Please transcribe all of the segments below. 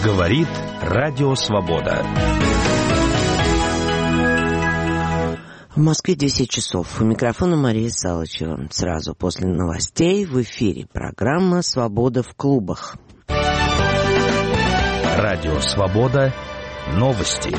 Говорит Радио Свобода. В Москве 10 часов. У микрофона Мария Салычева. Сразу после новостей в эфире программа «Свобода в клубах». Радио Свобода. Новости.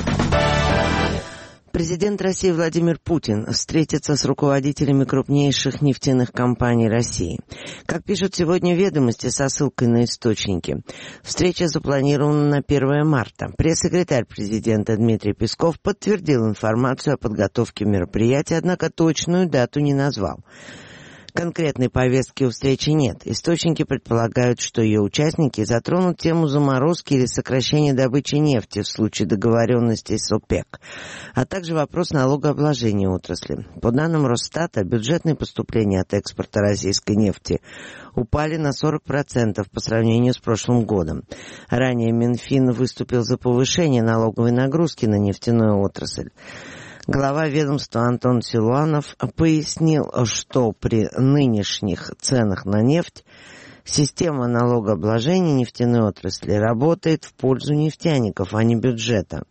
Президент России Владимир Путин встретится с руководителями крупнейших нефтяных компаний России. Как пишут сегодня «Ведомости» со ссылкой на источники, встреча запланирована на 1 марта. Пресс-секретарь президента Дмитрий Песков подтвердил информацию о подготовке мероприятия, однако точную дату не назвал. Конкретной повестки у встречи нет. Источники предполагают, что ее участники затронут тему заморозки или сокращения добычи нефти в случае договоренности с ОПЕК, а также вопрос налогообложения отрасли. По данным Росстата, бюджетные поступления от экспорта российской нефти упали на 40% по сравнению с прошлым годом. Ранее Минфин выступил за повышение налоговой нагрузки на нефтяную отрасль. Глава ведомства Антон Силуанов пояснил, что при нынешних ценах на нефть система налогообложения нефтяной отрасли работает в пользу нефтяников, а не бюджета.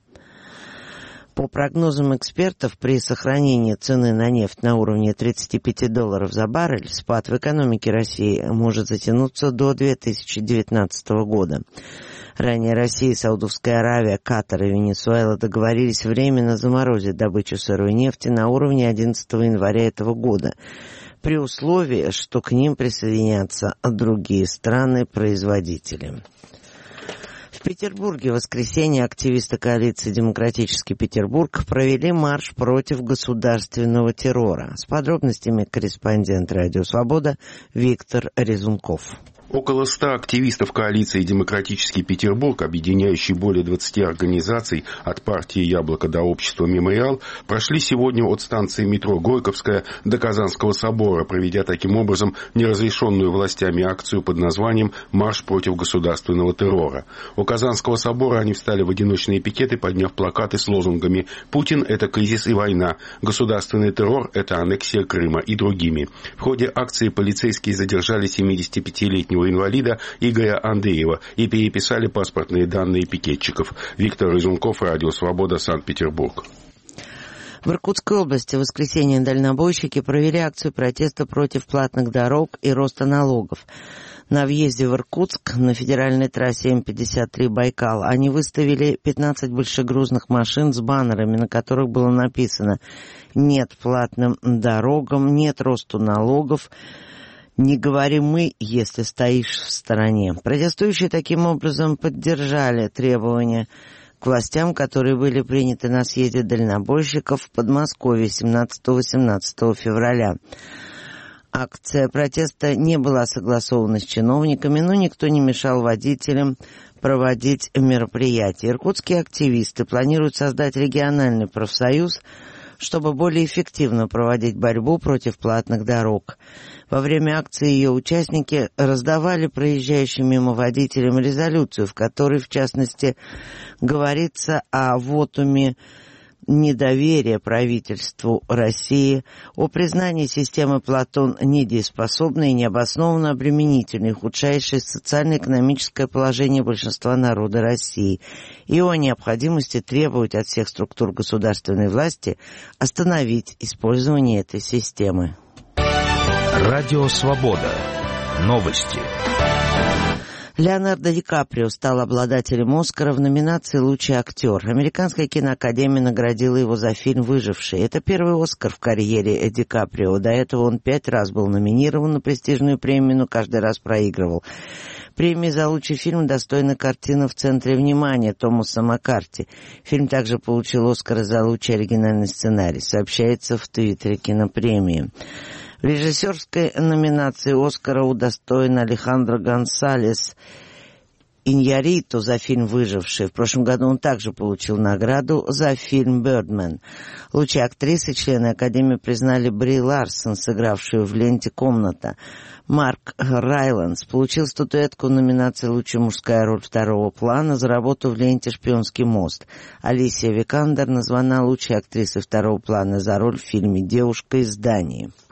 По прогнозам экспертов, при сохранении цены на нефть на уровне $35 за баррель, спад в экономике России может затянуться до 2019 года. Ранее Россия, Саудовская Аравия, Катар и Венесуэла договорились временно заморозить добычу сырой нефти на уровне 11 января этого года, при условии, что к ним присоединятся другие страны-производители. В Петербурге в воскресенье активисты коалиции «Демократический Петербург» провели марш против государственного террора. С подробностями корреспондент «Радио Свобода» Виктор Резунков. Около 100 активистов коалиции «Демократический Петербург», объединяющей более 20 организаций от партии «Яблоко» до общества «Мемориал», прошли сегодня от станции метро Горьковская до Казанского собора, проведя таким образом неразрешенную властями акцию под названием «Марш против государственного террора». У Казанского собора они встали в одиночные пикеты, подняв плакаты с лозунгами «Путин – это кризис и война», «Государственный террор – это аннексия Крыма» и другими. В ходе акции полицейские задержали 75-летнего инвалида Игоря Андреева и переписали паспортные данные пикетчиков. Виктор Резунков, Радио Свобода, Санкт-Петербург. В Иркутской области в воскресенье дальнобойщики провели акцию протеста против платных дорог и роста налогов. На въезде в Иркутск на федеральной трассе М-53 «Байкал» они выставили 15 большегрузных машин с баннерами, на которых было написано «Нет платным дорогам, нет росту налогов, не говори мы, если стоишь в стороне». Протестующие таким образом поддержали требования к властям, которые были приняты на съезде дальнобойщиков в Подмосковье 17-18 февраля. Акция протеста не была согласована с чиновниками, но никто не мешал водителям проводить мероприятия. Иркутские активисты планируют создать региональный профсоюз, чтобы более эффективно проводить борьбу против платных дорог. Во время акции ее участники раздавали проезжающим мимо водителям резолюцию, в которой, в частности, говорится о вотуме недоверия правительству России, о признании системы Платон недееспособной и необоснованно обременительной, ухудшающей социально-экономическое положение большинства народа России, и о необходимости требовать от всех структур государственной власти остановить использование этой системы. Радио Свобода. Новости. Леонардо Ди Каприо стал обладателем «Оскара» в номинации «Лучший актер». Американская киноакадемия наградила его за фильм «Выживший». Это первый «Оскар» в карьере Ди Каприо. До этого он 5 раз был номинирован на престижную премию, но каждый раз проигрывал. Премии за лучший фильм достойна картина «В центре внимания» Томаса Маккарти. Фильм также получил «Оскар» за лучший оригинальный сценарий, сообщается в Твиттере кинопремии. В режиссерской номинации «Оскара» удостоен Алехандро Гонсалес Иньярриту за фильм «Выживший». В прошлом году он также получил награду за фильм «Бёрдмен». Лучшей актрисой члены Академии признали Бри Ларсон, сыгравшую в ленте «Комната». Марк Райландс получил статуэтку в номинации «Лучшая мужская роль второго плана» за работу в ленте «Шпионский мост». Алисия Викандер названа лучшей актрисой второго плана за роль в фильме «Девушка из Дании».